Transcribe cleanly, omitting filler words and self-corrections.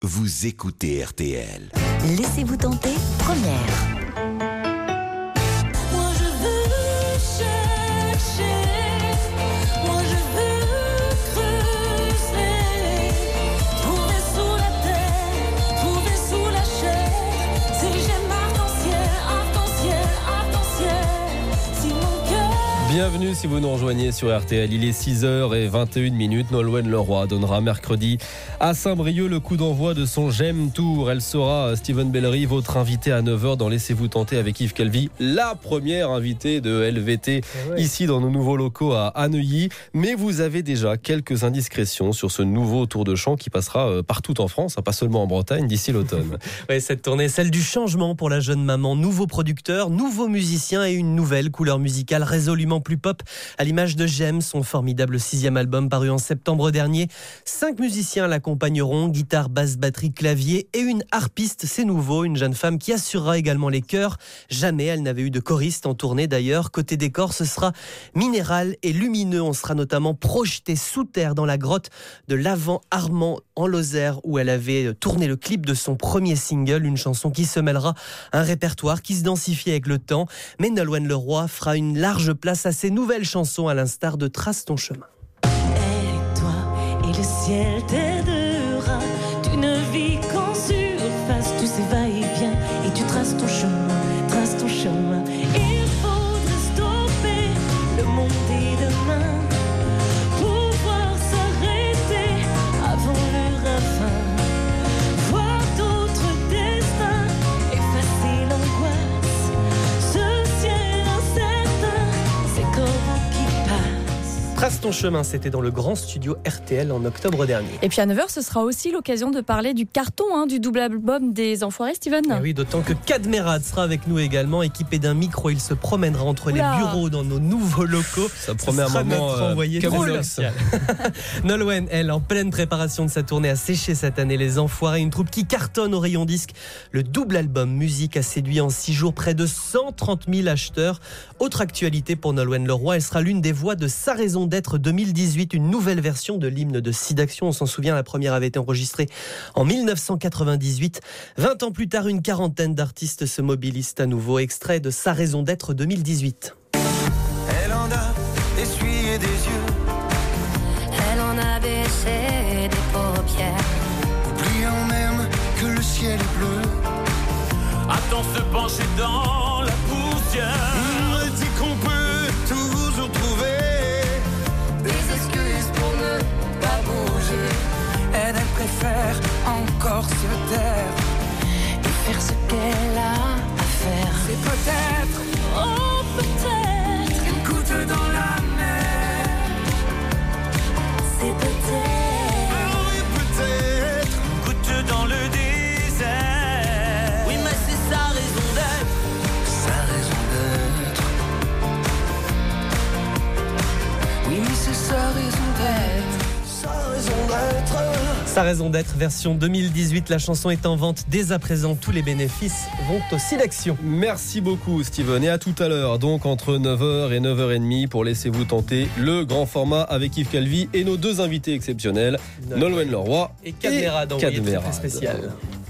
vous écoutez RTL. Laissez-vous tenter, première. Moi je veux chercher, moi je veux creuser, trouver sous la terre, trouver sous la chair, ces gemmes arc-en-ciel, si mon cœur... Bienvenue si vous nous rejoignez sur RTL, il est 6h21. Nolwenn Leroy donnera mercredi à Saint-Brieuc le coup d'envoi de son J'aime Tour. Elle sera, Steven Bellery, votre invité à 9h dans Laissez-vous tenter avec Yves Calvi, la première invitée de LVT ici dans nos nouveaux locaux à Neuilly. Mais vous avez déjà quelques indiscrétions sur ce nouveau tour de chant qui passera partout en France, pas seulement en Bretagne, d'ici l'automne. Ouais, cette tournée, celle du changement pour la jeune maman. Nouveau producteur, nouveaux musiciens et une nouvelle couleur musicale résolument plus pop, à l'image de J'aime, son formidable 6e album paru en septembre dernier. 5 musiciens l'accompagneront, guitare, basse, batterie, clavier et une harpiste, c'est nouveau, une jeune femme qui assurera également les chœurs. Jamais elle n'avait eu de choriste en tournée d'ailleurs. Côté décor, ce sera minéral et lumineux. On sera notamment projeté sous terre dans la grotte de l'Avent-Armand en Lozère où elle avait tourné le clip de son premier single, une chanson qui se mêlera à un répertoire qui se densifie avec le temps. Mais Nolwenn Leroy fera une large place à ses nouvelles chansons à l'instar de Trace ton chemin. Et toi et le ciel t'aidera, tu ne vis qu'en surface, tu sais va-et-vient et tu traces ton chemin, traces ton chemin. Il faudrait stopper le monde et demain, pouvoir s'arrêter avant le ravin, voir d'autres destins, effacer l'angoisse, ce ciel incertain, ces corps qui passent. Trace ton chemin, c'était dans le grand studio RTL en octobre dernier. Et puis à 9h, ce sera aussi l'occasion de parler du carton du double album des Enfoirés, Steven. Et oui, d'autant que Cadmerade sera avec nous également, équipé d'un micro. Il se promènera entre les bureaux dans nos nouveaux locaux. Ça promet un moment envoyé spécial. Nolwenn, elle, en pleine préparation de sa tournée, a séché cette année Les Enfoirés, une troupe qui cartonne au rayon disque. Le double album Musique a séduit en 6 jours près de 130 000 acheteurs. Autre actualité pour Nolwenn Leroy, elle sera l'une des voix de Sa raison d'être 2018, une nouvelle version de l'hymne de SIDAction. On s'en souvient, la première avait été enregistrée en 1998. 20 ans plus tard, une quarantaine d'artistes se mobilisent à nouveau. Extrait de Sa raison d'être 2018. Elle en a essuyé des yeux, Elle en a baissé des paupières. oubliant même que le ciel est bleu. Attends se pencher dans la poussière. On me dit qu'on peut toujours trouver Des excuses pour ne pas bouger elle préfère encore se taire. et faire ce qu'elle a à faire. C'est peut-être Oh peut-être, une goutte dans la mer. c'est peut-être. Ah oui, peut-être Goutte dans le désert. Oui, mais c'est sa raison d'être. sa raison d'être. Oui, mais c'est sa raison d'être. Sa raison d'être. Sa raison d'être, version 2018. La chanson est en vente dès à présent. Tous les bénéfices vont au SIDAction. Merci beaucoup Steven et à tout à l'heure donc entre 9h et 9h30 pour Laissez-vous tenter le grand format avec Yves Calvi et nos deux invités exceptionnels Nolwenn Leroy Et Cadmerade, envoyé très Cadmerade. spécial.